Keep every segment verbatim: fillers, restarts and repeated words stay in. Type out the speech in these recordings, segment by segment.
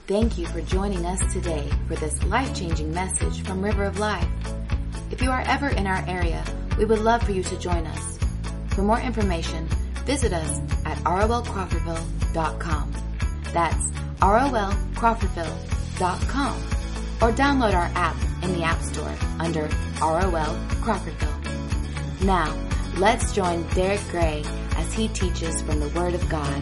Thank you for joining us today for this life-changing message from River of Life. If you are ever in our area, we would love for you to join us. For more information, visit us at R O L Crawfordville dot com. That's R O L Crawfordville dot com. Or download our app in the App Store under R O L Crawfordville. Now, let's join Derek Gray as he teaches from the Word of God.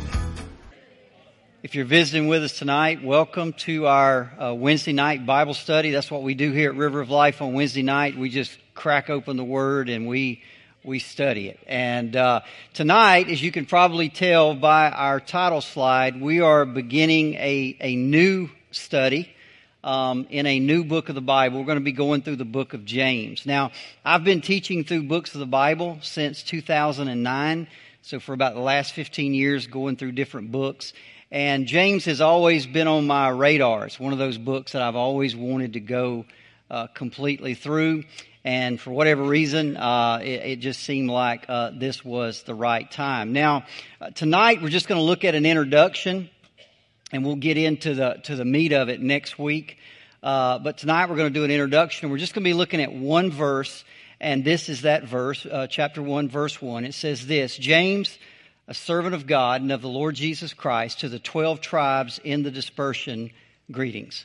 If you're visiting with us tonight, welcome to our uh, Wednesday night Bible study. That's what we do here at River of Life on Wednesday night. We just crack open the Word and we we study it. And uh, tonight, as you can probably tell by our title slide, we are beginning a, a new study um, in a new book of the Bible. We're going to be going through the book of James. Now, I've been teaching through books of the Bible since two thousand nine, so for about the last fifteen years, going through different books. And James has always been on my radar. It's one of those books that I've always wanted to go uh, completely through. And for whatever reason, uh, it, it just seemed like uh, this was the right time. Now, uh, tonight we're just going to look at an introduction, and we'll get into the to the meat of it next week. Uh, but tonight we're going to do an introduction. We're just going to be looking at one verse, and this is that verse, uh, chapter one, verse one. It says this: James, a servant of God and of the Lord Jesus Christ, to the twelve tribes in the dispersion, greetings.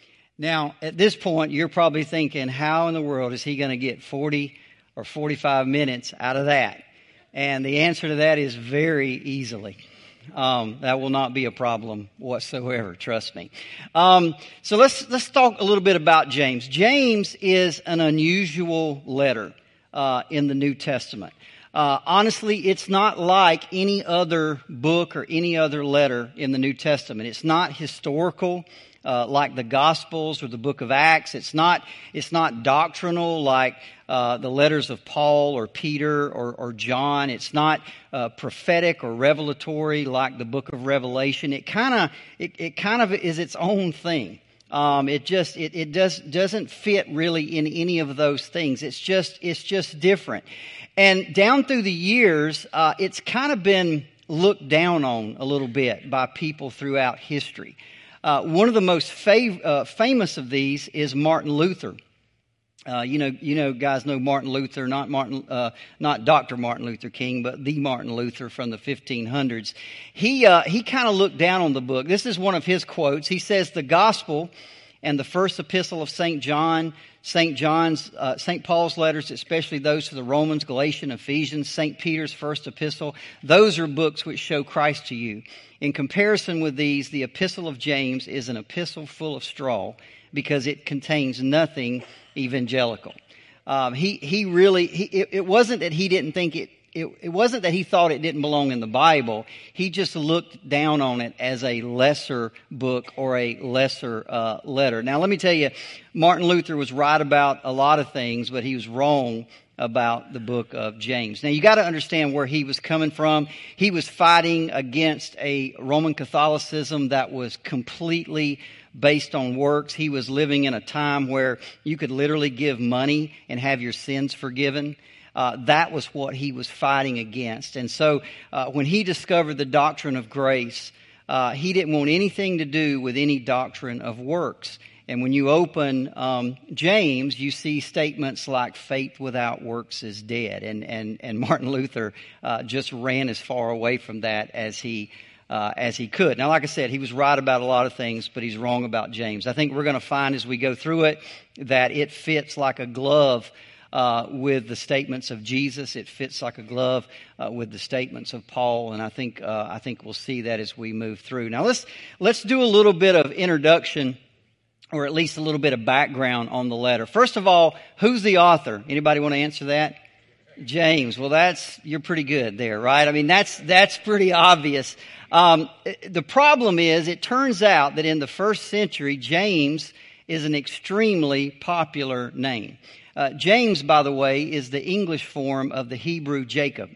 Now, at this point, you're probably thinking, how in the world is he going to get forty or forty-five minutes out of that? And the answer to that is very easily. Um, that will not be a problem whatsoever, trust me. Um, so let's let's talk a little bit about James. James is an unusual letter uh, in the New Testament. Uh, honestly, it's not like any other book or any other letter in the New Testament. It's not historical, uh, like the Gospels or the book of Acts. It's not, it's not doctrinal like, uh, the letters of Paul or Peter or, or John. It's not, uh, prophetic or revelatory like the book of Revelation. It kind of, it, it kind of is its own thing. Um, it just, it, it does, doesn't fit really in any of those things. It's just, it's just different. And down through the years, uh, it's kind of been looked down on a little bit by people throughout history. Uh, one of the most fav- uh, famous of these is Martin Luther. Uh, you know, you know, guys know Martin Luther, not Martin, uh, not Doctor Martin Luther King, but the Martin Luther from the fifteen hundreds. He, uh, he kind of looked down on the book. This is one of his quotes. He says, "The gospel and the first epistle of Saint John, Saint John's, uh, Saint Paul's letters, especially those to the Romans, Galatians, Ephesians, Saint Peter's first epistle, those are books which show Christ to you. In comparison with these, the epistle of James is an epistle full of straw because it contains nothing evangelical." Um, he, he really, he, it, it wasn't that he didn't think it, it, it wasn't that he thought it didn't belong in the Bible. He just looked down on it as a lesser book or a lesser, uh, letter. Now, let me tell you, Martin Luther was right about a lot of things, but he was wrong about the book of James. Now, you got to understand where he was coming from. He was fighting against a Roman Catholicism that was completely based on works. He was living in a time where you could literally give money and have your sins forgiven. Uh, that was what he was fighting against. And so uh, when he discovered the doctrine of grace, uh, he didn't want anything to do with any doctrine of works. And when you open um, James, you see statements like faith without works is dead. And and, and Martin Luther uh, just ran as far away from that as he uh, as he could. Now, like I said, he was right about a lot of things, but he's wrong about James. I think we're going to find as we go through it that it fits like a glove Uh, with the statements of Jesus. It fits like a glove uh, with the statements of Paul, and I think uh, I think we'll see that as we move through. Now let's let's do a little bit of introduction, or at least a little bit of background on the letter. First of all, who's the author? Anybody want to answer that? James. Well, that's you're pretty good there, right? I mean, that's that's pretty obvious. Um, the problem is, it turns out that in the first century, James is an extremely popular name. Uh, James, by the way, is the English form of the Hebrew Jacob.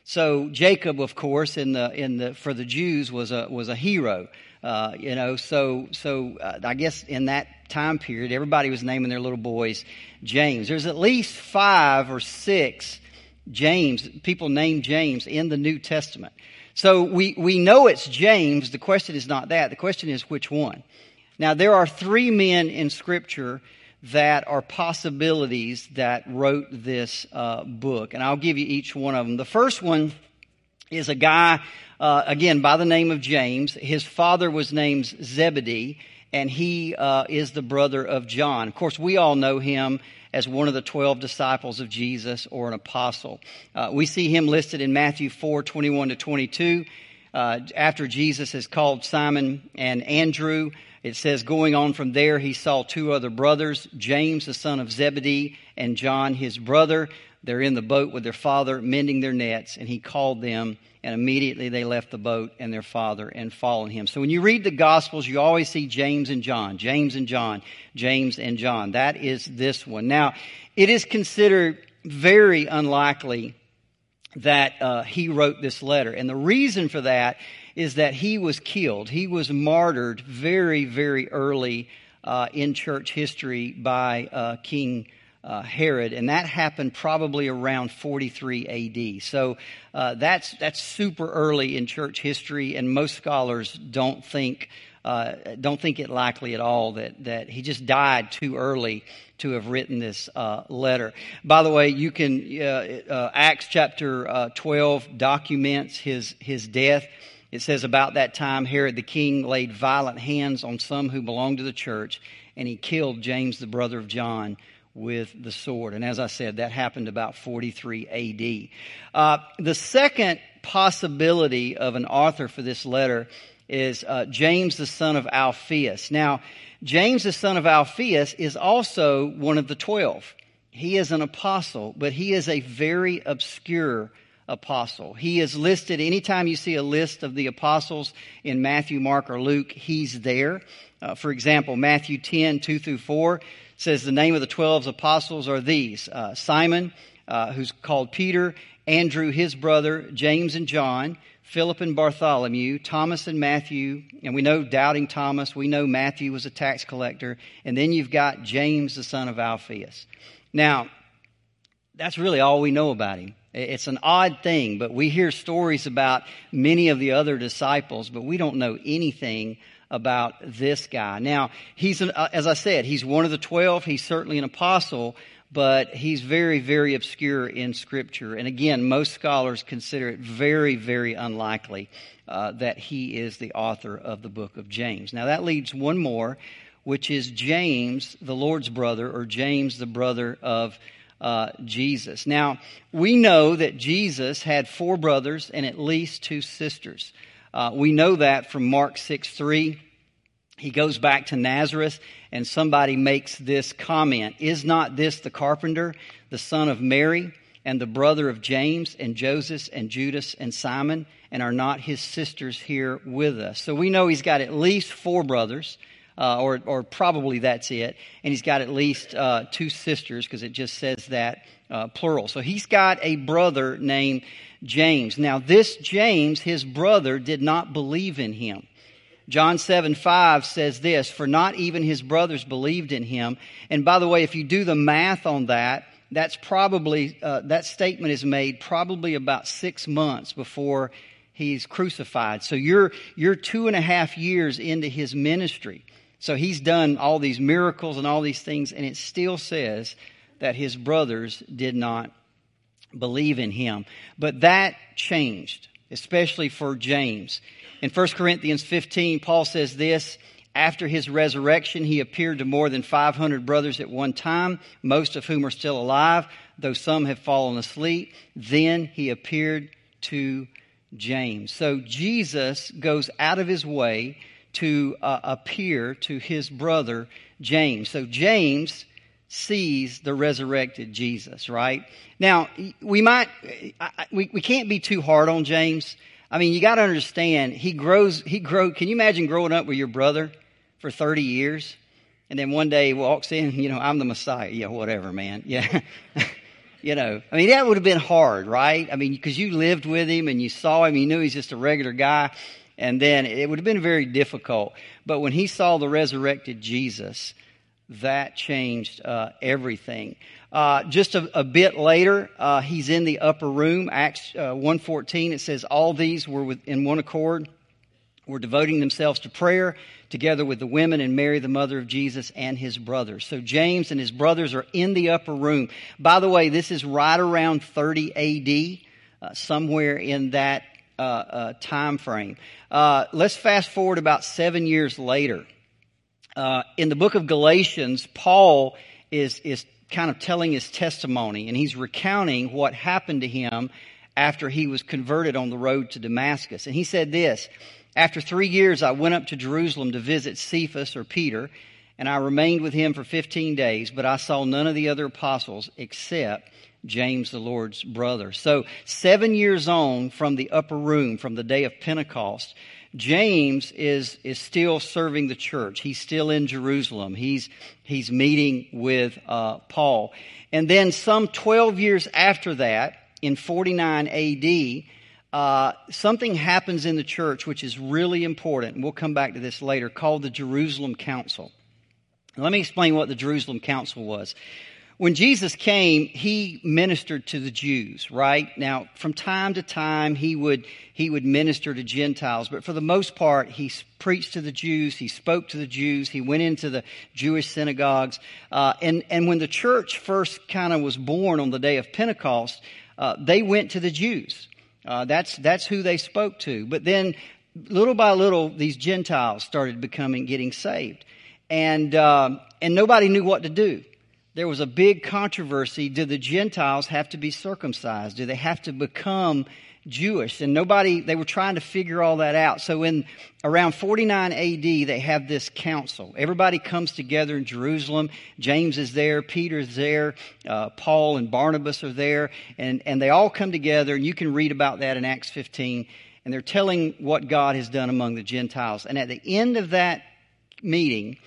So Jacob, of course, in the in the for the Jews was a was a hero. Uh, you know, so so uh, I guess in that time period, everybody was naming their little boys James. There's at least five or six James people named James in the New Testament. So we, we know it's James. The question is not that. The question is which one. Now, there are three men in Scripture that are possibilities that wrote this uh, book. And I'll give you each one of them. The first one is a guy, uh, again, by the name of James. His father was named Zebedee, and he uh, is the brother of John. Of course, we all know him as one of the twelve disciples of Jesus or an apostle. Uh, we see him listed in Matthew four, twenty-one to twenty-two. Uh, after Jesus has called Simon and Andrew, it says, going on from there, he saw two other brothers, James, the son of Zebedee, and John, his brother. They're in the boat with their father, mending their nets, and he called them, and immediately they left the boat and their father and followed him. So when you read the Gospels, you always see James and John, James and John, James and John. That is this one. Now, it is considered very unlikely that uh, he wrote this letter. And the reason for that is that he was killed. He was martyred very, very early uh, in church history by uh, King uh, Herod. And that happened probably around forty-three A D. So uh, that's that's super early in church history, and most scholars don't think uh, don't think it likely at all that, that he just died too early to have written this uh, letter. By the way, you can uh, uh, Acts chapter uh, twelve documents his his death. It says, about that time, Herod the king laid violent hands on some who belonged to the church, and he killed James, the brother of John, with the sword. And as I said, that happened about forty-three A D. Uh, the second possibility of an author for this letter is uh, James, the son of Alphaeus. Now, James, the son of Alphaeus, is also one of the twelve. He is an apostle, but he is a very obscure apostle. He is listed, anytime you see a list of the apostles in Matthew, Mark, or Luke, he's there. Uh, for example, Matthew ten, two through four says the name of the twelve apostles are these. Uh, Simon, uh, who's called Peter, Andrew, his brother, James and John, Philip and Bartholomew, Thomas and Matthew, and we know doubting Thomas, we know Matthew was a tax collector, and then you've got James, the son of Alphaeus. Now, that's really all we know about him. It's an odd thing, but we hear stories about many of the other disciples, but we don't know anything about this guy. Now, he's an, as I said, he's one of the twelve. He's certainly an apostle, but he's very, very obscure in Scripture. And again, most scholars consider it very, very unlikely uh, that he is the author of the book of James. Now, that leaves one more, which is James, the Lord's brother, or James, the brother of Uh, Jesus. Now, we know that Jesus had four brothers and at least two sisters. Uh, we know that from Mark six three. He goes back to Nazareth, and somebody makes this comment, "Is not this the carpenter, the son of Mary, and the brother of James and Joseph and Judas and Simon, and are not his sisters here with us?" So we know he's got at least four brothers. Uh, or, or probably that's it. And he's got at least uh, two sisters, because it just says that uh, plural. So he's got a brother named James. Now, this James, his brother, did not believe in him. John seven five says this, "For not even his brothers believed in him." And by the way, if you do the math on that, that's probably uh, that statement is made probably about six months before he's crucified. So you're you're two and a half years into his ministry. So he's done all these miracles and all these things, and it still says that his brothers did not believe in him. But that changed, especially for James. In First Corinthians fifteen, Paul says this, "After his resurrection, he appeared to more than five hundred brothers at one time, most of whom are still alive, though some have fallen asleep. Then he appeared to James." So Jesus goes out of his way to uh, appear to his brother James. So James sees the resurrected Jesus, right? Now, we might, I, we, we can't be too hard on James. I mean, you got to understand, he grows, he grow. Can you imagine growing up with your brother for thirty years? And then one day he walks in, you know, "I'm the Messiah." Yeah, whatever, man. Yeah. You know, I mean, that would have been hard, right? I mean, because you lived with him and you saw him, you knew he's just a regular guy. And then it would have been very difficult. But when he saw the resurrected Jesus, that changed uh, everything. Uh, just a, a bit later, uh, he's in the upper room. Acts uh, one fourteen, it says, all these were with, in one accord, were devoting themselves to prayer, together with the women and Mary, the mother of Jesus, and his brothers. So James and his brothers are in the upper room. By the way, this is right around thirty A D, uh, somewhere in that uh, uh, time frame. Uh, let's fast forward about seven years later. Uh, in the book of Galatians, Paul is is kind of telling his testimony, and he's recounting what happened to him after he was converted on the road to Damascus. And he said this, after three years, I went up to Jerusalem to visit Cephas or Peter, and I remained with him for fifteen days, but I saw none of the other apostles except James, the Lord's brother. So seven years on from the upper room, from the day of Pentecost, James is is still serving the church. He's still in Jerusalem. He's he's meeting with uh, Paul. And then some twelve years after that, in forty-nine A D, uh, something happens in the church which is really important. And we'll come back to this later, called the Jerusalem Council. Let me explain what the Jerusalem Council was. When Jesus came, he ministered to the Jews, right? Now, from time to time, he would he would minister to Gentiles, but for the most part, he preached to the Jews, he spoke to the Jews, he went into the Jewish synagogues, uh, and and when the church first kind of was born on the day of Pentecost, uh, they went to the Jews. Uh, that's that's who they spoke to. But then, little by little, these Gentiles started becoming getting saved, and uh, and nobody knew what to do. There was a big controversy. Do the Gentiles have to be circumcised? Do they have to become Jewish? And nobody, they were trying to figure all that out. So in around forty-nine A D, they have this council. Everybody comes together in Jerusalem. James is there. Peter's there. Uh, Paul and Barnabas are there. And, and they all come together. And you can read about that in Acts fifteen. And they're telling what God has done among the Gentiles. And at the end of that meeting,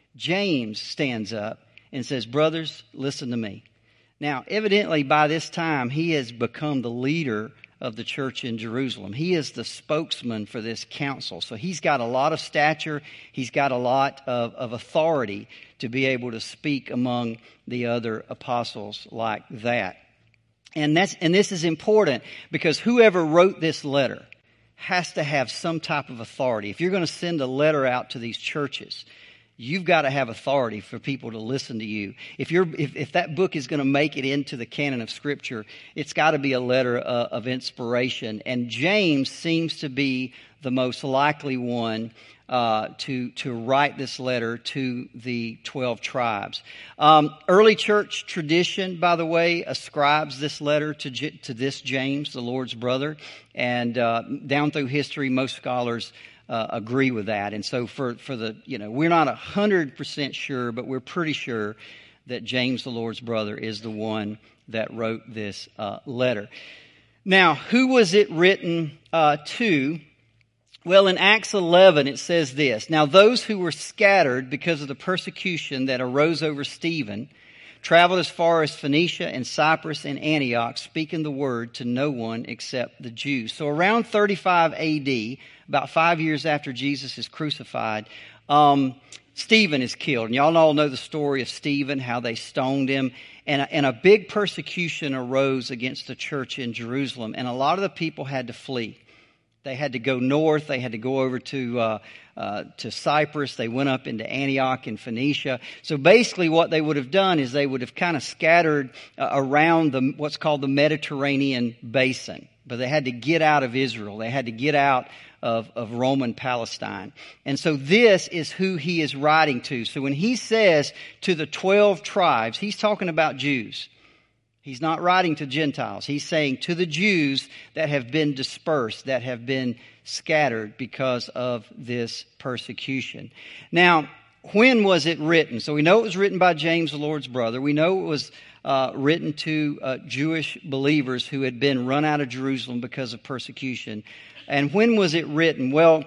James stands up and says, brothers, listen to me. Now, evidently, by this time, he has become the leader of the church in Jerusalem. He is the spokesman for this council. So he's got a lot of stature. He's got a lot of, of authority to be able to speak among the other apostles like that. And that's and this is important because whoever wrote this letter has to have some type of authority. If you're going to send a letter out to these churches, you've got to have authority for people to listen to you. If you're, if, if that book is going to make it into the canon of Scripture, it's got to be a letter uh, of inspiration. And James seems to be the most likely one uh, to to write this letter to the twelve tribes. Um, early church tradition, by the way, ascribes this letter to to this James, the Lord's brother, and uh, down through history, most scholars Uh, agree with that. And so for, for the, you know, we're not a hundred percent sure, but we're pretty sure that James, the Lord's brother, is the one that wrote this uh, letter. Now, who was it written uh, to? Well, in Acts eleven, it says this, now those who were scattered because of the persecution that arose over Stephen traveled as far as Phoenicia and Cyprus and Antioch, speaking the word to no one except the Jews. So around thirty-five A D, about five years after Jesus is crucified, um, Stephen is killed. And y'all all know the story of Stephen, how they stoned him. And a, and a big persecution arose against the church in Jerusalem. And a lot of the people had to flee. They had to go north. They had to go over to uh, uh, to Cyprus. They went up into Antioch and Phoenicia. So basically what they would have done is they would have kind of scattered uh, around the what's called the Mediterranean basin. But they had to get out of Israel. They had to get out of, of Roman Palestine. And so this is who he is writing to. So when he says to the twelve tribes, he's talking about Jews. He's not writing to Gentiles. He's saying to the Jews that have been dispersed, that have been scattered because of this persecution. Now, when was it written? So we know it was written by James, the Lord's brother. We know it was uh, written to uh, Jewish believers who had been run out of Jerusalem because of persecution. And when was it written? Well,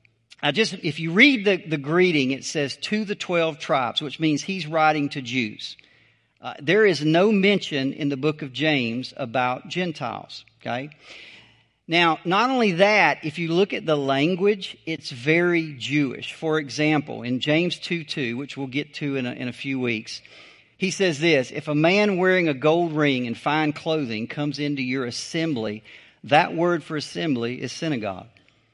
I just if you read the, the greeting, it says to the twelve tribes, which means he's writing to Jews. Uh, there is no mention in the book of James about Gentiles, okay? Now, not only that, if you look at the language, it's very Jewish. For example, in James two two, which we'll get to in a, in a few weeks, he says this, if a man wearing a gold ring and fine clothing comes into your assembly, that word for assembly is synagogue.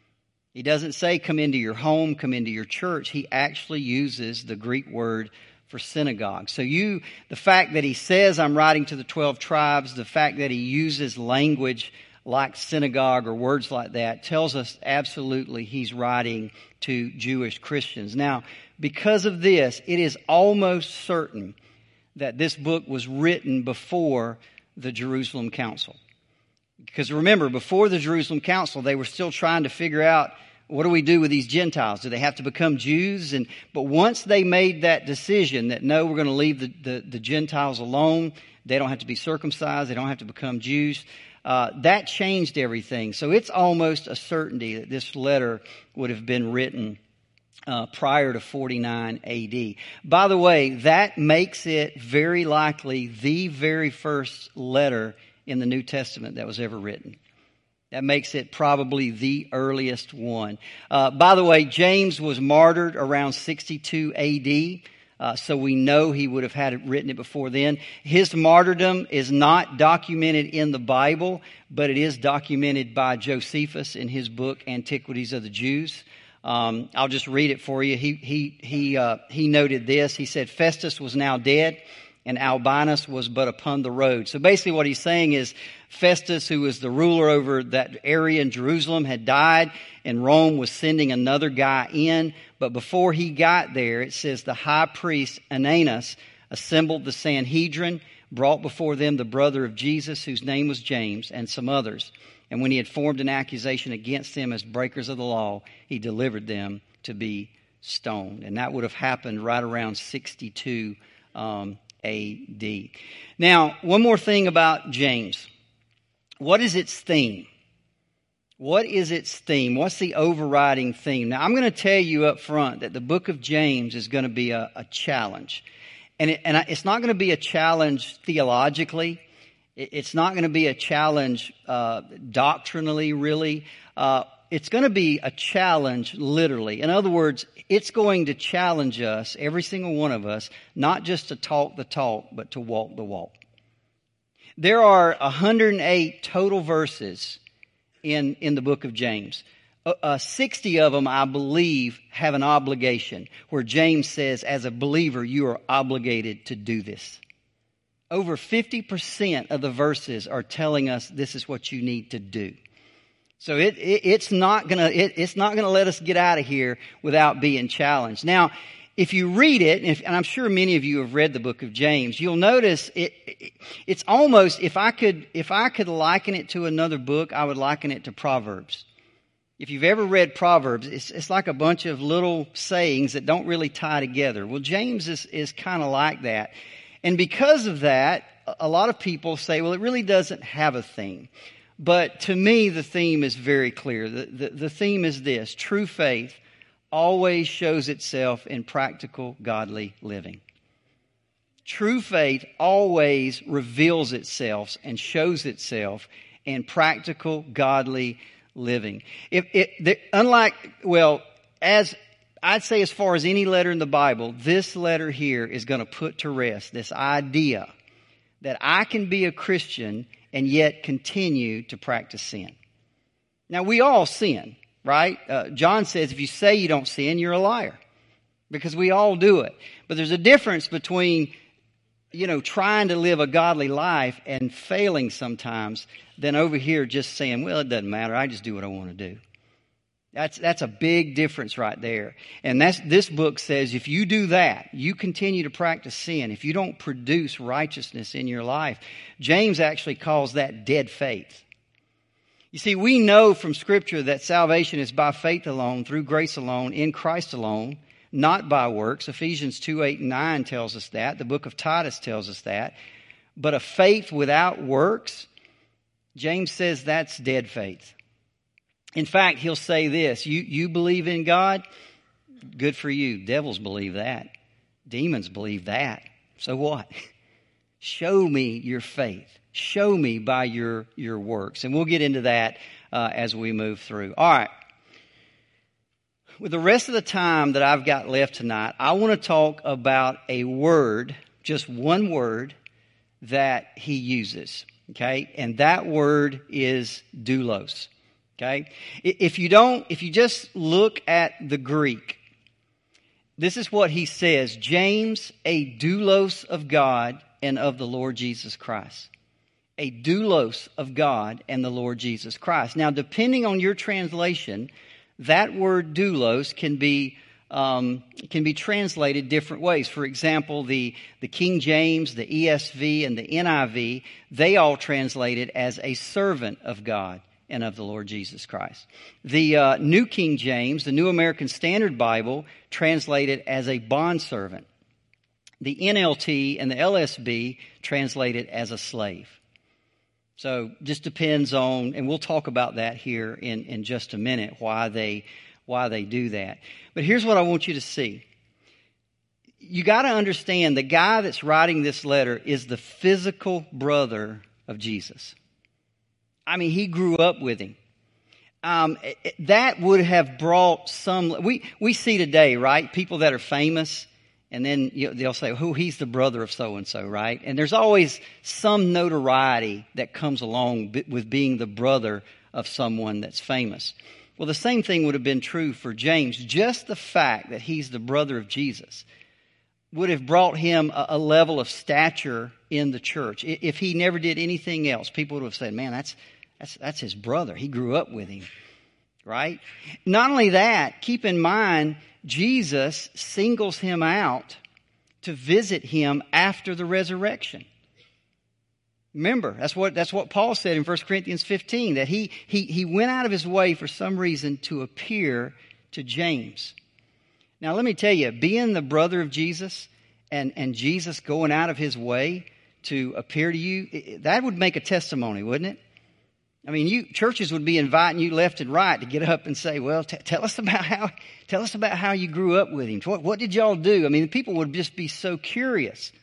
He doesn't say come into your home, come into your church. He actually uses the Greek word for synagogue. So you, the fact that he says I'm writing to the twelve tribes, the fact that he uses language like synagogue or words like that tells us absolutely he's writing to Jewish Christians. Now, because of this, it is almost certain that this book was written before the Jerusalem Council. Because remember, before the Jerusalem Council, they were still trying to figure out, what do we do with these Gentiles? Do they have to become Jews? And but once they made that decision that, no, we're going to leave the, the, the Gentiles alone, they don't have to be circumcised, they don't have to become Jews, uh, that changed everything. So it's almost a certainty that this letter would have been written uh, prior to forty-nine A D. By the way, that makes it very likely the very first letter in the New Testament that was ever written. That makes it probably the earliest one. Uh, by the way, James was martyred around sixty-two A D, uh, so we know he would have had it written it before then. His martyrdom is not documented in the Bible, but it is documented by Josephus in his book Antiquities of the Jews. Um, I'll just read it for you. He he he uh, he noted this. He said, Festus was now dead, and Albinus was but upon the road. So basically what he's saying is Festus, who was the ruler over that area in Jerusalem, had died, and Rome was sending another guy in. But before he got there, it says the high priest Ananus assembled the Sanhedrin, brought before them the brother of Jesus, whose name was James, and some others. And when he had formed an accusation against them as breakers of the law, he delivered them to be stoned. And that would have happened right around sixty-two um, A D. Now, one more thing about James. What is its theme? What is its theme? What's the overriding theme? Now, I'm going to tell you up front that the book of James is going to be a, a challenge. And, it, and it's not going to be a challenge theologically. It, it's not going to be a challenge uh, doctrinally, really. Uh, it's going to be a challenge literally. In other words, it's going to challenge us, every single one of us, not just to talk the talk, but to walk the walk. There are one hundred eight total verses in, in the book of James. Uh, uh, sixty of them, I believe, have an obligation, where James says, as a believer, you are obligated to do this. Over fifty percent of the verses are telling us this is what you need to do. So it, it it's not gonna it, it's not gonna let us get out of here without being challenged. Now, if you read it, and, if, and I'm sure many of you have read the book of James, you'll notice it, it. It's almost, if I could if I could liken it to another book, I would liken it to Proverbs. If you've ever read Proverbs, it's, it's like a bunch of little sayings that don't really tie together. Well, James is is kind of like that, and because of that, a lot of people say, well, it really doesn't have a theme. But to me, the theme is very clear. The, the, the theme is this: true faith always shows itself in practical, godly living. True faith always reveals itself and shows itself in practical, godly living. If it, the, unlike, well, as I'd say, as far as any letter in the Bible, this letter here is going to put to rest this idea that I can be a Christian and yet continue to practice sin. Now, we all sin. Right? Uh, John says if you say you don't sin, you're a liar. Because we all do it. But there's a difference between, you know, trying to live a godly life and failing sometimes than over here just saying, well, it doesn't matter. I just do what I want to do. That's that's a big difference right there. And that's this book says if you do that, you continue to practice sin, if you don't produce righteousness in your life, James actually calls that dead faith. You see, we know from Scripture that salvation is by faith alone, through grace alone, in Christ alone, not by works. Ephesians two, eight, and nine tells us that. The book of Titus tells us that. But a faith without works, James says that's dead faith. In fact, he'll say this: you, you believe in God? Good for you. Devils believe that. Demons believe that. So what? Show me your faith. Show me by your, your works. And we'll get into that uh, as we move through. All right. With the rest of the time that I've got left tonight, I want to talk about a word, just one word, that he uses, okay? And that word is doulos, okay? If you don't, if you just look at the Greek, this is what he says: James, a doulos of God and of the Lord Jesus Christ. A doulos of God and the Lord Jesus Christ. Now, depending on your translation, that word doulos can be um, can be translated different ways. For example, the, the King James, the E S V, and the N I V, they all translate it as a servant of God and of the Lord Jesus Christ. The uh, New King James, the New American Standard Bible, translate it as a bondservant. The N L T and the L S B translate it as a slave. So just depends on, and we'll talk about that here in, in just a minute, why they why they do that. But here's what I want you to see. You got to understand, the guy that's writing this letter is the physical brother of Jesus. I mean, he grew up with him. Um, that would have brought some. We we see today, right? People that are famous. And then you know, they'll say, oh, he's the brother of so-and-so, right? And there's always some notoriety that comes along with being the brother of someone that's famous. Well, the same thing would have been true for James. Just the fact that he's the brother of Jesus would have brought him a, a level of stature in the church. If he never did anything else, people would have said, man, that's, that's, that's his brother. He grew up with him, right? Not only that, keep in mind, Jesus singles him out to visit him after the resurrection. Remember, that's what that's what Paul said in First Corinthians fifteen, that he he he went out of his way for some reason to appear to James. Now let me tell you, being the brother of Jesus and, and Jesus going out of his way to appear to you, that would make a testimony, wouldn't it? I mean, you churches would be inviting you left and right to get up and say, "Well, t- tell us about how tell us about how you grew up with him. What, what did y'all do?" I mean, people would just be so curious.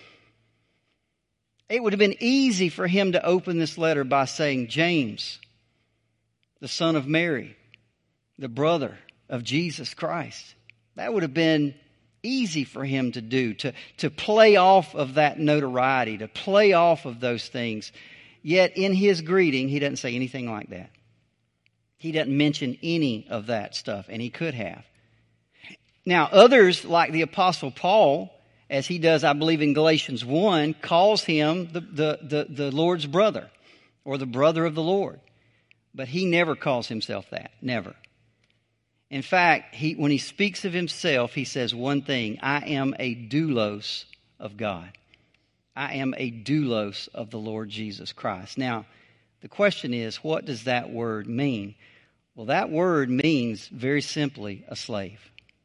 It would have been easy for him to open this letter by saying, "James, the son of Mary, the brother of Jesus Christ." That would have been easy for him to do, to to play off of that notoriety, to play off of those things. Yet in his greeting, he doesn't say anything like that. He doesn't mention any of that stuff, and he could have. Now, others, like the Apostle Paul, as he does, I believe, in Galatians one, calls him the, the, the, the Lord's brother, or the brother of the Lord. But he never calls himself that, never. In fact, he, when he speaks of himself, he says one thing: I am a doulos of God. I am a doulos of the Lord Jesus Christ. Now, the question is, what does that word mean? Well, that word means, very simply, a slave.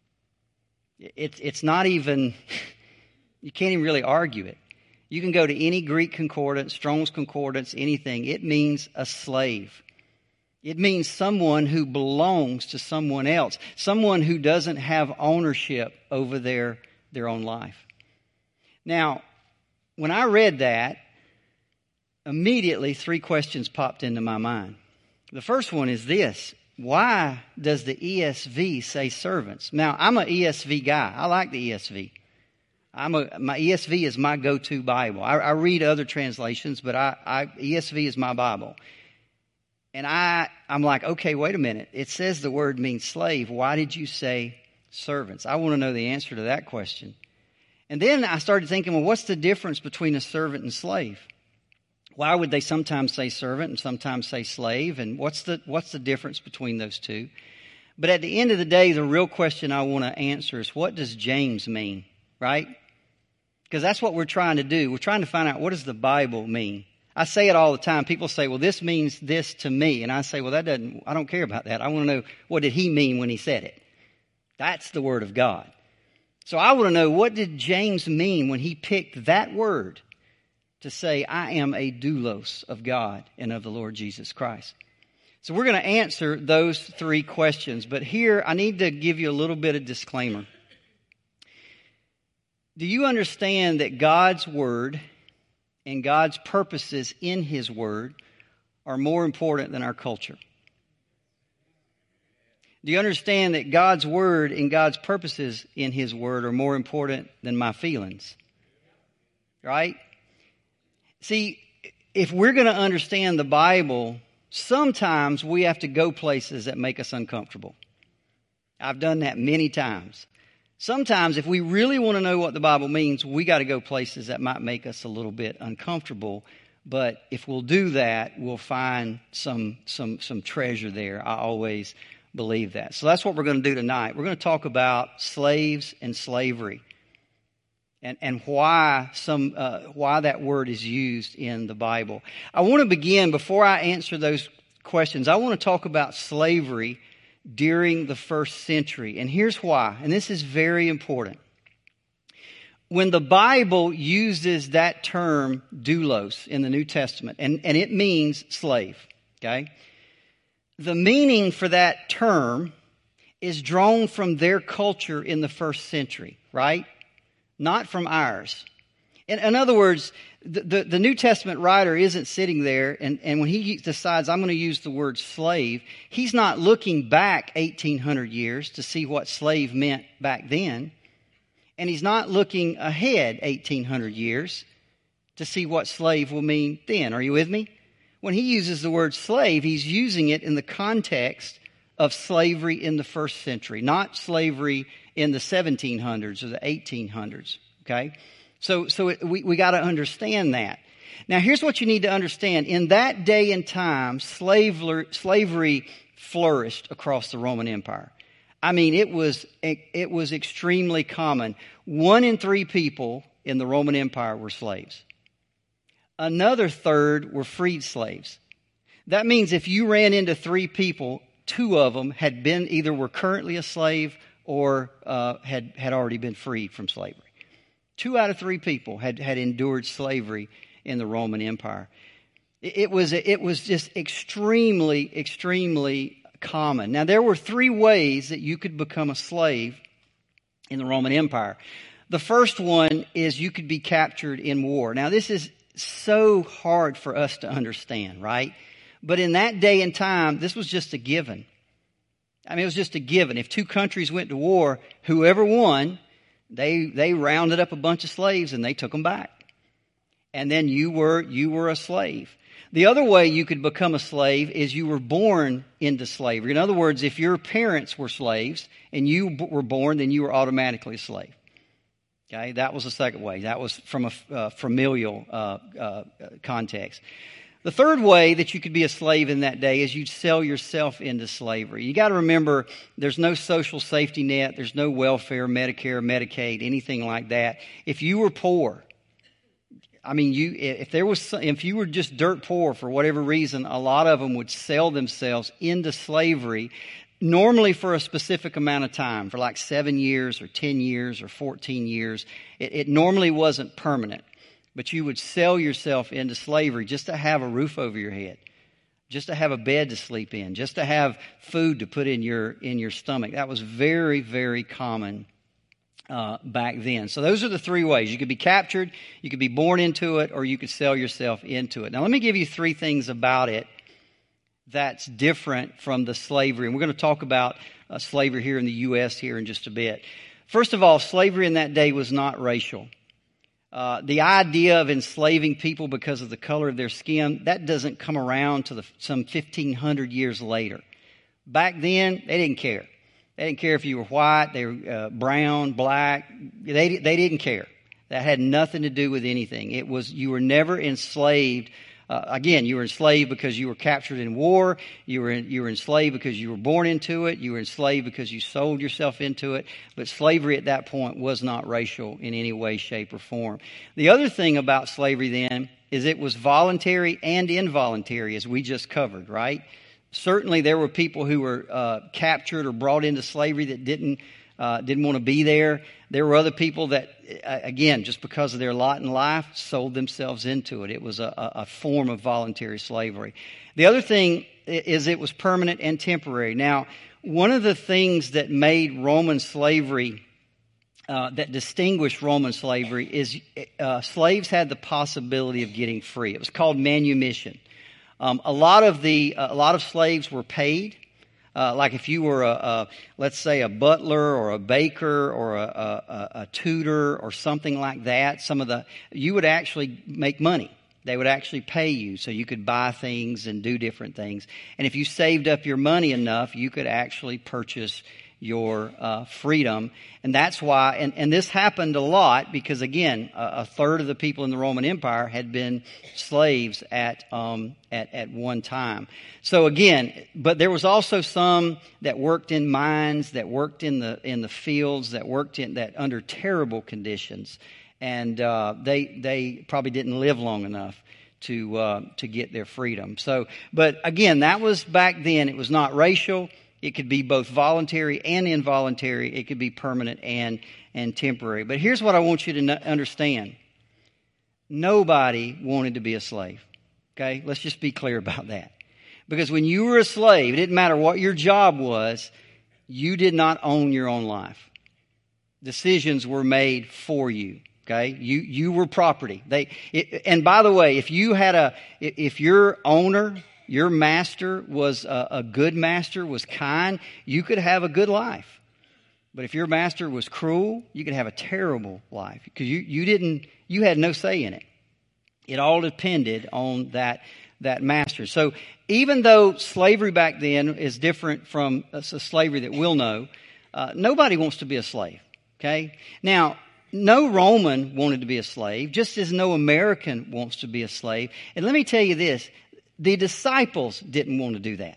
It's it's not even, you can't even really argue it. You can go to any Greek concordance, Strong's concordance, anything. It means a slave. It means someone who belongs to someone else, someone who doesn't have ownership over their, their own life. Now, when I read that, immediately three questions popped into my mind. The first one is this: why does the E S V say servants? Now, I'm an E S V guy. I like the E S V. I'm a, my E S V is my go-to Bible. I, I read other translations, but I, I, E S V is my Bible. And I, I'm like, okay, wait a minute. It says the word means slave. Why did you say servants? I want to know the answer to that question. And then I started thinking, well, what's the difference between a servant and slave? Why would they sometimes say servant and sometimes say slave? And what's the what's the difference between those two? But at the end of the day, the real question I want to answer is, what does James mean, right? Because that's what we're trying to do. We're trying to find out, what does the Bible mean? I say it all the time. People say, well, this means this to me. And I say, well, that doesn't, I don't care about that. I want to know, what did he mean when he said it? That's the Word of God. So I want to know, what did James mean when he picked that word to say, I am a doulos of God and of the Lord Jesus Christ? So we're going to answer those three questions. But here, I need to give you a little bit of disclaimer. Do you understand that God's Word and God's purposes in His Word are more important than our culture? Do you understand that God's Word and God's purposes in His Word are more important than my feelings? Right? See, if we're going to understand the Bible, sometimes we have to go places that make us uncomfortable. I've done that many times. Sometimes if we really want to know what the Bible means, we got to go places that might make us a little bit uncomfortable. But if we'll do that, we'll find some some some treasure there. I always believe that. So that's what we're going to do tonight. We're going to talk about slaves and slavery, and and why some uh, why that word is used in the Bible. I want to begin before I answer those questions. I want to talk about slavery during the first century, and here's why. And this is very important. When the Bible uses that term doulos in the New Testament, and, and it means slave, okay? The meaning for that term is drawn from their culture in the first century, right? Not from ours. In, in other words, the, the, the New Testament writer isn't sitting there, and, and when he decides, I'm going to use the word slave, he's not looking back eighteen hundred years to see what slave meant back then. And he's not looking ahead eighteen hundred years to see what slave will mean then. Are you with me? When he uses the word slave, he's using it in the context of slavery in the first century, not slavery in the seventeen hundreds or the eighteen hundreds. Okay? So, so it, we, we got to understand that. Now, here's what you need to understand. In that day and time, slavery, slavery flourished across the Roman Empire. I mean, it was it was extremely common. One in three people in the Roman Empire were slaves. Another third were freed slaves. That means if you ran into three people, two of them had been either were currently a slave or uh, had had already been freed from slavery. Two out of three people had had endured slavery in the Roman Empire. It, it was it was just extremely extremely common. Now, there were three ways that you could become a slave in the Roman Empire. The first one is you could be captured in war. Now, this is so hard for us to understand, right? But in that day and time, this was just a given. I mean, it was just a given. If two countries went to war, whoever won, they they rounded up a bunch of slaves and they took them back. And then you were you were a slave. The other way you could become a slave is you were born into slavery. In other words, if your parents were slaves and you b- were born, then you were automatically a slave. Okay, that was the second way. That was from a uh, familial uh, uh, context. The third way that you could be a slave in that day is you'd sell yourself into slavery. You got to remember, there's no social safety net, there's no welfare, Medicare, Medicaid, anything like that. If you were poor, I mean, you if there was if you were just dirt poor for whatever reason, a lot of them would sell themselves into slavery, normally for a specific amount of time, for like seven years or ten years or fourteen years. It, it normally wasn't permanent, but you would sell yourself into slavery just to have a roof over your head, just to have a bed to sleep in, just to have food to put in your in your stomach. That was very, very common Uh, back then. So those are the three ways. You could be captured, you could be born into it, or you could sell yourself into it. Now let me give you three things about it that's different from the slavery. And we're going to talk about uh, slavery here in the U S here in just a bit. First of all, slavery in that day was not racial. Uh, the idea of enslaving people because of the color of their skin, that doesn't come around to the, some fifteen hundred years later. Back then, they didn't care. They didn't care if you were white, they were uh, brown, black. They they didn't care. That had nothing to do with anything. It was you were never enslaved. Uh, again, you were enslaved because you were captured in war. You were in, you were enslaved because you were born into it. You were enslaved because you sold yourself into it. But slavery at that point was not racial in any way, shape, or form. The other thing about slavery then is it was voluntary and involuntary, as we just covered, right? Certainly, there were people who were uh, captured or brought into slavery that didn't uh, didn't want to be there. There were other people that, uh, again, just because of their lot in life, sold themselves into it. It was a, a form of voluntary slavery. The other thing is it was permanent and temporary. Now, one of the things that made Roman slavery, uh, that distinguished Roman slavery, is uh, slaves had the possibility of getting free. It was called manumission. Um, a lot of the uh, a lot of slaves were paid. Uh, like if you were a, a, let's say, a butler or a baker or a, a, a tutor or something like that, some of the, you would actually make money. They would actually pay you so you could buy things and do different things. And if you saved up your money enough, you could actually purchase your uh, freedom. And that's why, and, and this happened a lot because, again, a, a third of the people in the Roman Empire had been slaves at um, at, at one time. So again, but there was also some that worked in mines, that worked in the in the fields, that worked in that under terrible conditions, and uh, they they probably didn't live long enough to uh, to get their freedom. So, but again, that was back then. It was not racial. It could be both voluntary and involuntary. It could be permanent and, and temporary. But here's what I want you to understand. Nobody wanted to be a slave. Okay? Let's just be clear about that. Because when you were a slave, it didn't matter what your job was, you did not own your own life. Decisions were made for you. Okay? You, you were property. They, it, and by the way, if you had a, if your owner, your master was a, a good master, was kind, you could have a good life. But if your master was cruel, you could have a terrible life because you, you didn't, you had no say in it. It all depended on that, that master. So even though slavery back then is different from a slavery that we'll know, uh, nobody wants to be a slave. Okay? Now, no Roman wanted to be a slave, just as no American wants to be a slave. And let me tell you this. The disciples didn't want to do that.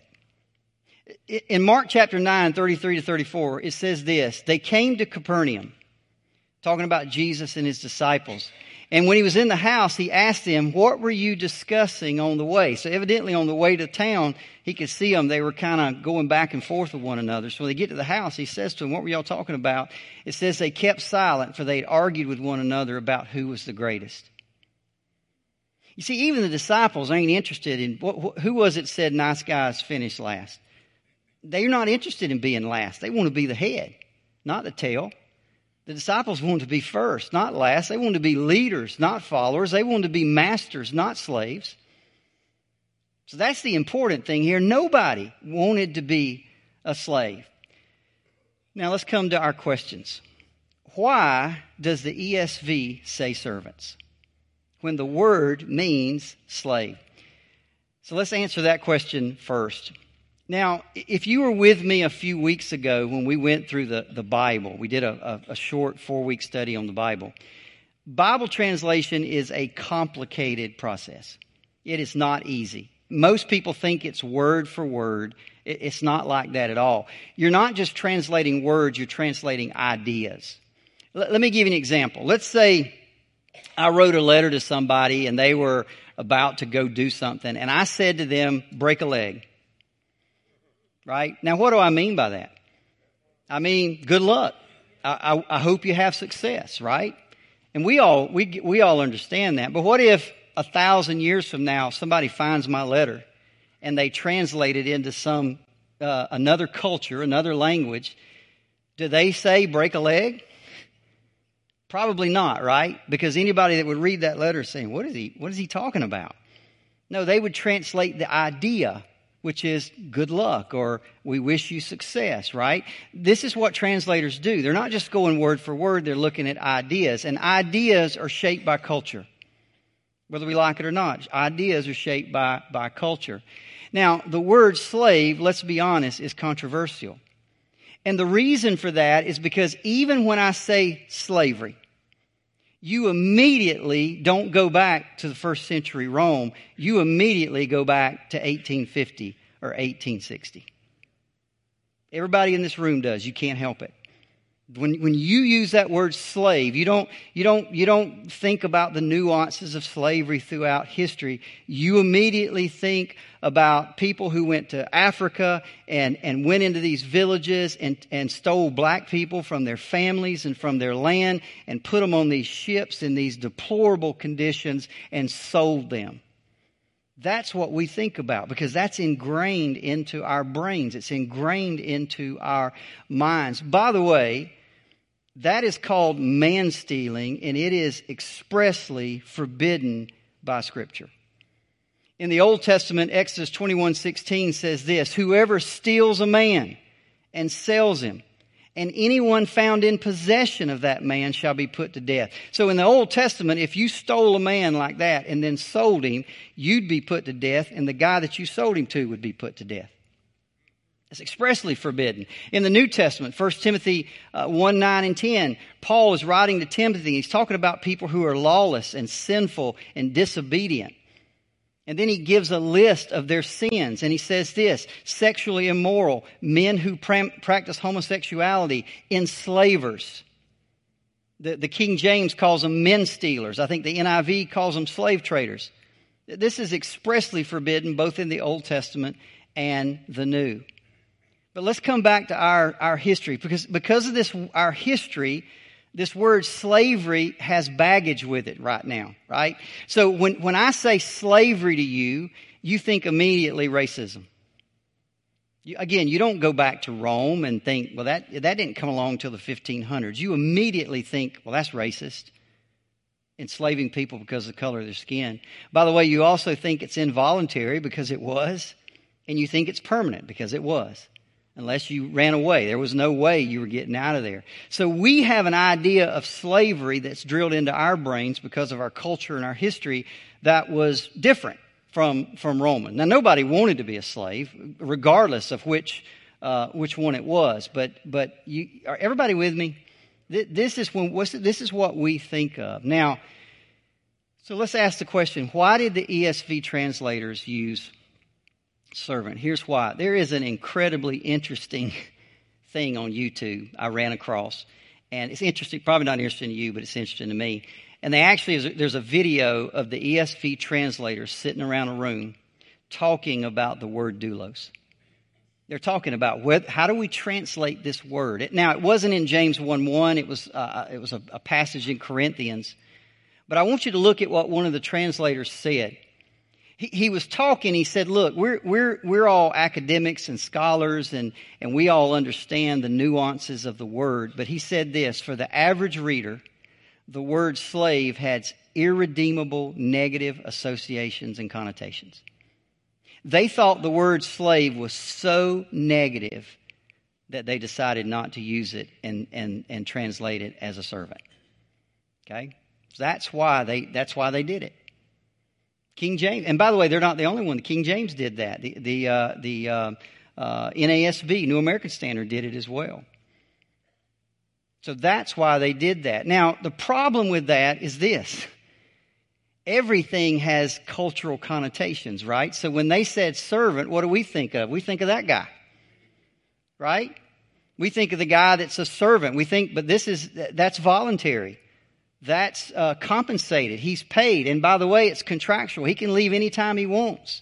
In Mark chapter nine, thirty-three to thirty-four, it says this. They came to Capernaum, talking about Jesus and his disciples. And when he was in the house, he asked them, what were you discussing on the way? So evidently on the way to town, he could see them. They were kind of going back and forth with one another. So when they get to the house, he says to them, what were y'all talking about? It says they kept silent, for they had argued with one another about who was the greatest. You see, even the disciples ain't interested in, what, who was it said nice guys finish last? They're not interested in being last. They want to be the head, not the tail. The disciples want to be first, not last. They want to be leaders, not followers. They want to be masters, not slaves. So that's the important thing here. Nobody wanted to be a slave. Now let's come to our questions. Why does the E S V say servants when the word means slave? So let's answer that question first. Now, if you were with me a few weeks ago when we went through the, the Bible, we did a, a, a short four-week study on the Bible. Bible translation is a complicated process. It is not easy. Most people think it's word for word. It, it's not like that at all. You're not just translating words, you're translating ideas. L- let me give you an example. Let's say I wrote a letter to somebody and they were about to go do something, and I said to them, break a leg. Right? Now, what do I mean by that? I mean, good luck. I, I, I hope you have success, right? And we all, we, we all understand that. But what if a thousand years from now, somebody finds my letter and they translate it into some, uh, another culture, another language? Do they say break a leg? Probably not, right? Because anybody that would read that letter is saying, what is he, what is he talking about? No, they would translate the idea, which is good luck or we wish you success, right? This is what translators do. They're not just going word for word. They're looking at ideas. And ideas are shaped by culture, whether we like it or not. Ideas are shaped by, by culture. Now, the word slave, let's be honest, is controversial. And the reason for that is because even when I say slavery, you immediately don't go back to the first century Rome. You immediately go back to eighteen fifty or eighteen sixty. Everybody in this room does. You can't help it. When when you use that word slave, you don't you don't you don't think about the nuances of slavery throughout history. You immediately think about people who went to Africa and, and went into these villages and, and stole black people from their families and from their land and put them on these ships in these deplorable conditions and sold them. That's what we think about because that's ingrained into our brains. It's ingrained into our minds. By the way, that is called man-stealing, and it is expressly forbidden by Scripture. In the Old Testament, Exodus twenty-one sixteen says this, whoever steals a man and sells him, and anyone found in possession of that man shall be put to death. So in the Old Testament, if you stole a man like that and then sold him, you'd be put to death, and the guy that you sold him to would be put to death. It's expressly forbidden. In the New Testament, First Timothy uh, one, nine, and ten, Paul is writing to Timothy. He's talking about people who are lawless and sinful and disobedient. And then he gives a list of their sins. And he says this, sexually immoral, men who pra- practice homosexuality, enslavers. The, the King James calls them men stealers. I think the N I V calls them slave traders. This is expressly forbidden both in the Old Testament and the New. But let's come back to our, our history. Because, because of this, our history, this word slavery has baggage with it right now, right? So when, when I say slavery to you, you think immediately racism. You, again, you don't go back to Rome and think, well, that, that didn't come along until the fifteen hundreds. You immediately think, well, that's racist. Enslaving people because of the color of their skin. By the way, you also think it's involuntary because it was. And you think it's permanent because it was. Unless you ran away. There was no way you were getting out of there. So we have an idea of slavery that's drilled into our brains because of our culture and our history that was different from, from Roman. Now, nobody wanted to be a slave, regardless of which uh, which one it was. But but you, are everybody with me? This is when what's, this is what we think of. Now, so let's ask the question, why did the E S V translators use servant? Here's why. There is an incredibly interesting thing on YouTube I ran across. And it's interesting, probably not interesting to you, but it's interesting to me. And they actually, there's a video of the E S V translators sitting around a room talking about the word doulos. They're talking about what, how do we translate this word? Now, it wasn't in James one one. It was, uh, it was a, a passage in Corinthians. But I want you to look at what one of the translators said. He, he was talking, he said, look, we're, we're, we're all academics and scholars and, and we all understand the nuances of the word. But he said this, for the average reader, the word slave has irredeemable negative associations and connotations. They thought the word slave was so negative that they decided not to use it and, and, and translate it as a servant. Okay? That's why they, that's why they did it. King James, and by the way, they're not the only one. The King James did that. The the uh, the uh, uh, N A S B, New American Standard, did it as well. So that's why they did that. Now, the problem with that is this. Everything has cultural connotations, right? So when they said servant, what do we think of? We think of that guy, right? We think of the guy that's a servant. We think, but this is, that's voluntary. That's uh, compensated. He's paid. And by the way, it's contractual. He can leave anytime he wants.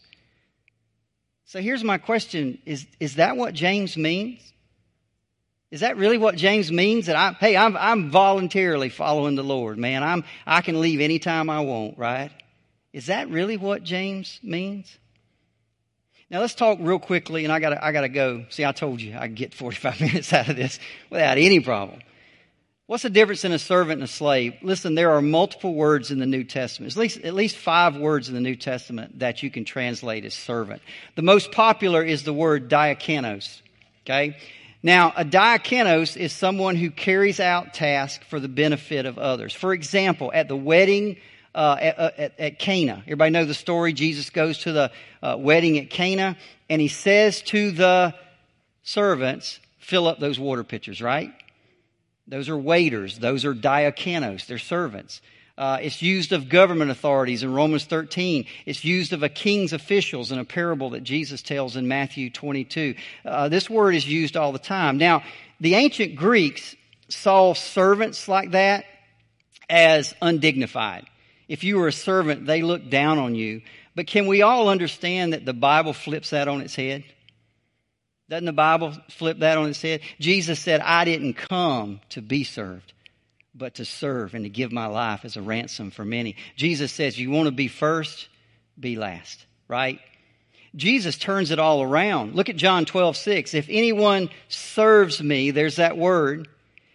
So here's my question. Is, is that what James means? Is that really what James means? That I, hey, I'm, I'm voluntarily following the Lord, man. I'm, I can leave anytime I want, right? Is that really what James means? Now let's talk real quickly, and I gotta, I gotta go. See, I told you I could get forty-five minutes out of this without any problem. What's the difference in a servant and a slave? Listen, there are multiple words in the New Testament. At least, at least five words in the New Testament that you can translate as servant. The most popular is the word diakonos. Okay? Now, a diakonos is someone who carries out tasks for the benefit of others. For example, at the wedding uh, at, at, at Cana. Everybody know the story? Jesus goes to the uh, wedding at Cana, and he says to the servants, fill up those water pitchers, right? Those are waiters. Those are diakonos. They're servants. Uh, it's used of government authorities in Romans thirteen. It's used of a king's officials in a parable that Jesus tells in Matthew twenty-two. Uh, this word is used all the time. Now, the ancient Greeks saw servants like that as undignified. If you were a servant, they looked down on you. But can we all understand that the Bible flips that on its head? Doesn't the Bible flip that on its head? Jesus said, I didn't come to be served, but to serve and to give my life as a ransom for many. Jesus says, you want to be first, be last, right? Jesus turns it all around. Look at John twelve six. If anyone serves me, there's that word,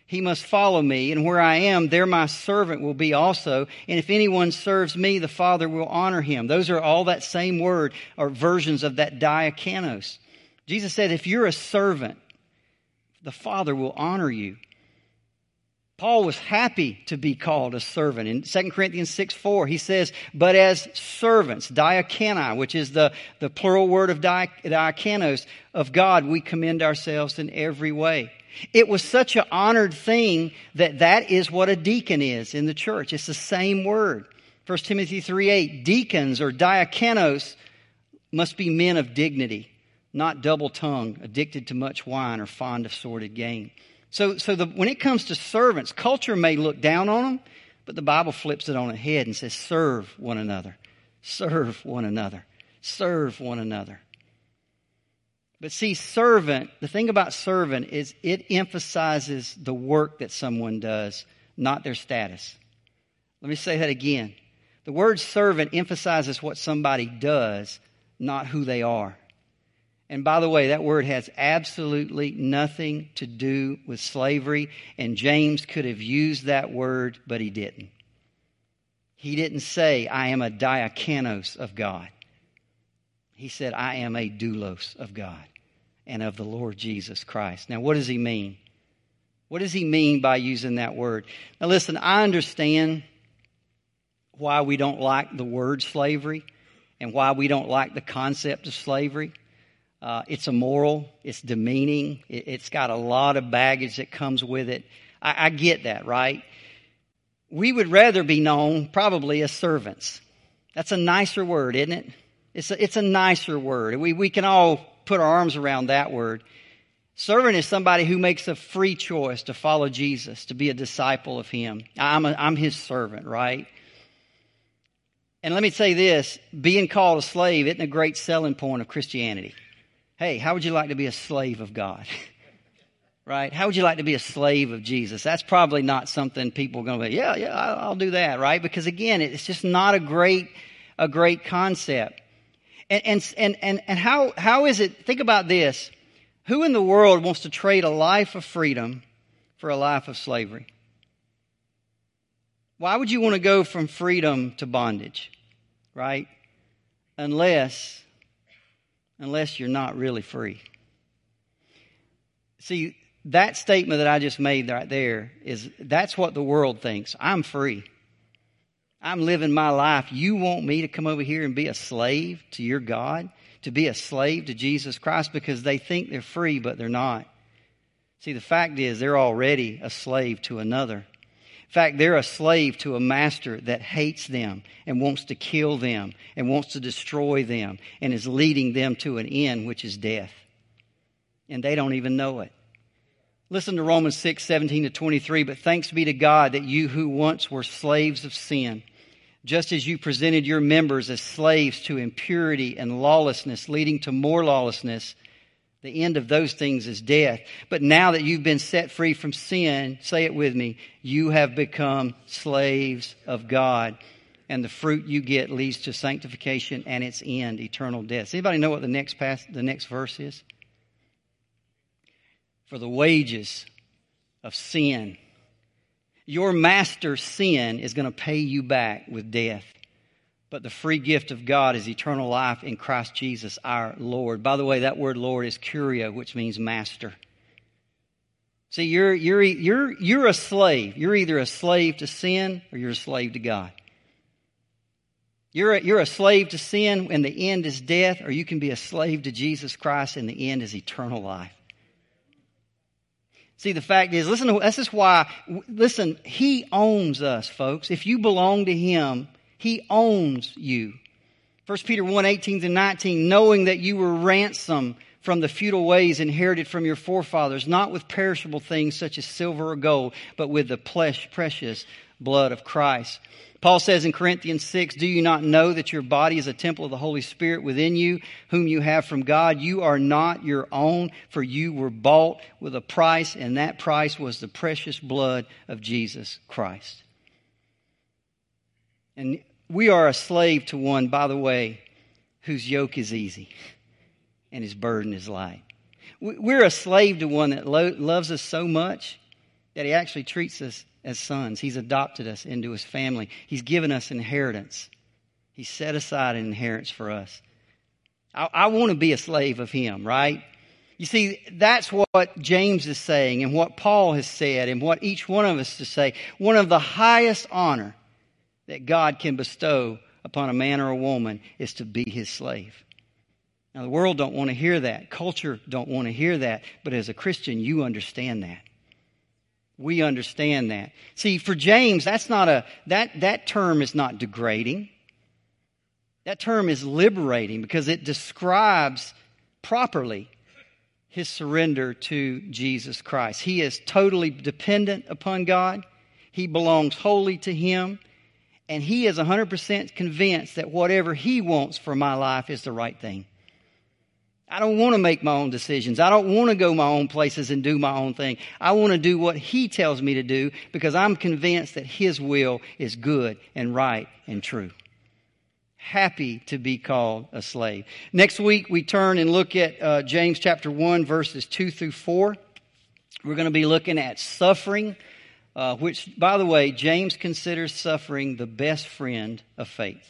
He must follow me, and where I am, there my servant will be also. And if anyone serves me, the Father will honor him. Those are all that same word, or versions of that diakonos. Jesus said, if you're a servant, the Father will honor you. Paul was happy to be called a servant. In Second Corinthians six four, he says, but as servants, diakonai, which is the, the plural word of diakonos, of God, we commend ourselves in every way. It was such an honored thing that that is what a deacon is in the church. It's the same word. First Timothy three eight, deacons or diakonos must be men of dignity, not double-tongued, addicted to much wine, or fond of sordid gain. So, so the, when it comes to servants, culture may look down on them, but the Bible flips it on its head and says, serve one another, serve one another, serve one another. But see, servant, the thing about servant is it emphasizes the work that someone does, not their status. Let me say that again. The word servant emphasizes what somebody does, not who they are. And by the way, that word has absolutely nothing to do with slavery. And James could have used that word, but he didn't. He didn't say, I am a diakonos of God. He said, I am a doulos of God and of the Lord Jesus Christ. Now, what does he mean? What does he mean by using that word? Now, listen, I understand why we don't like the word slavery and why we don't like the concept of slavery. Uh, it's immoral. It's demeaning. It, it's got a lot of baggage that comes with it. I, I get that, right? We would rather be known probably as servants. That's a nicer word, isn't it? It's a, it's a nicer word. We, we can all put our arms around that word. Servant is somebody who makes a free choice to follow Jesus, to be a disciple of Him. I'm, a, I'm His servant, right? And let me say this, being called a slave isn't a great selling point of Christianity. Hey, how would you like to be a slave of God? Right? How would you like to be a slave of Jesus? That's probably not something people are going to be, yeah, yeah, I'll, I'll do that, right? Because again, it's just not a great, a great concept. And, and, and, and, and how, how is it, think about this. Who in the world wants to trade a life of freedom for a life of slavery? Why would you want to go from freedom to bondage? Right? Unless, unless you're not really free. See, that statement that I just made right there is, that's what the world thinks. I'm free. I'm living my life. You want me to come over here and be a slave to your God? To be a slave to Jesus Christ? Because they think they're free, but they're not. See, the fact is they're already a slave to another. In fact, they're a slave to a master that hates them and wants to kill them and wants to destroy them and is leading them to an end, which is death. And they don't even know it. Listen to Romans six, seventeen to twenty-three. But thanks be to God that you who once were slaves of sin, just as you presented your members as slaves to impurity and lawlessness, leading to more lawlessness, the end of those things is death. But now that you've been set free from sin, say it with me, you have become slaves of God. And the fruit you get leads to sanctification and its end, eternal death. Does anybody know what the next pass, the next verse is? For the wages of sin. Your master sin is going to pay you back with death. But the free gift of God is eternal life in Christ Jesus our Lord. By the way, that word Lord is kurio, which means master. See, you're, you're, you're, you're a slave. You're either a slave to sin or you're a slave to God. You're a, you're a slave to sin and the end is death, or you can be a slave to Jesus Christ and the end is eternal life. See, the fact is, listen, to, this is why, listen, He owns us, folks. If you belong to Him, He owns you. First Peter one, eighteen to nineteen, knowing that you were ransomed from the futile ways inherited from your forefathers, not with perishable things such as silver or gold, but with the precious blood of Christ. Paul says in Corinthians six, do you not know that your body is a temple of the Holy Spirit within you, whom you have from God? You are not your own, for you were bought with a price, and that price was the precious blood of Jesus Christ. And we are a slave to one, by the way, whose yoke is easy and his burden is light. We're a slave to one that lo- loves us so much that he actually treats us as sons. He's adopted us into his family. He's given us inheritance. He set aside an inheritance for us. I, I want to be a slave of him, right? You see, that's what James is saying and what Paul has said and what each one of us to say. One of the highest honor that God can bestow upon a man or a woman is to be his slave. Now, the world don't want to hear that. Culture don't want to hear that. But as a Christian, you understand that. We understand that. See, for James, that's not a that that term is not degrading. That term is liberating because it describes properly his surrender to Jesus Christ. He is totally dependent upon God. He belongs wholly to him. And he is one hundred percent convinced that whatever he wants for my life is the right thing. I don't want to make my own decisions. I don't want to go my own places and do my own thing. I want to do what he tells me to do because I'm convinced that his will is good and right and true. Happy to be called a slave. Next week we turn and look at uh, James chapter one verses two through four. We're going to be looking at suffering, uh, which, by the way, James considers suffering the best friend of faith.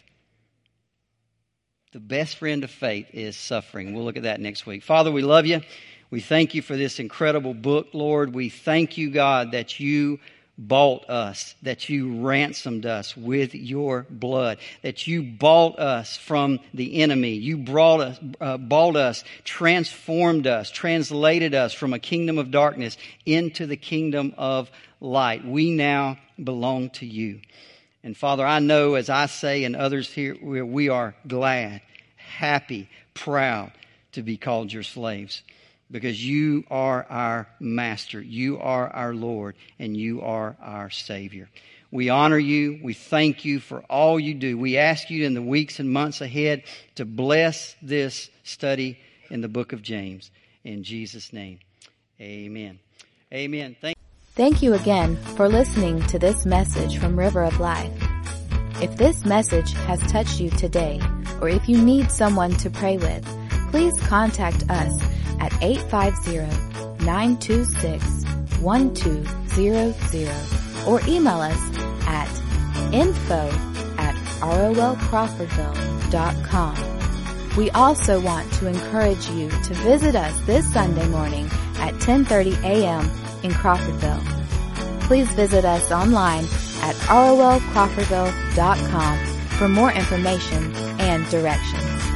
The best friend of faith is suffering. We'll look at that next week. Father, we love you. We thank you for this incredible book, Lord. We thank you, God, that you bought us, that you ransomed us with your blood, that you bought us from the enemy. You brought us, uh, bought us, transformed us, translated us from a kingdom of darkness into the kingdom of light. We now belong to you. And Father, I know as I say and others here, we are glad, happy, proud to be called your slaves because you are our master, you are our Lord, and you are our Savior. We honor you. We thank you for all you do. We ask you in the weeks and months ahead to bless this study in the book of James. In Jesus' name, amen. Amen. Thank Thank you again for listening to this message from River of Life. If this message has touched you today, or if you need someone to pray with, please contact us at eight five zero, nine two six, one two zero zero or email us at info at rolcrawfordville dot com. We also want to encourage you to visit us this Sunday morning at ten thirty a.m. in Crawfordville. Please visit us online at r o l crawfordville dot com for more information and directions.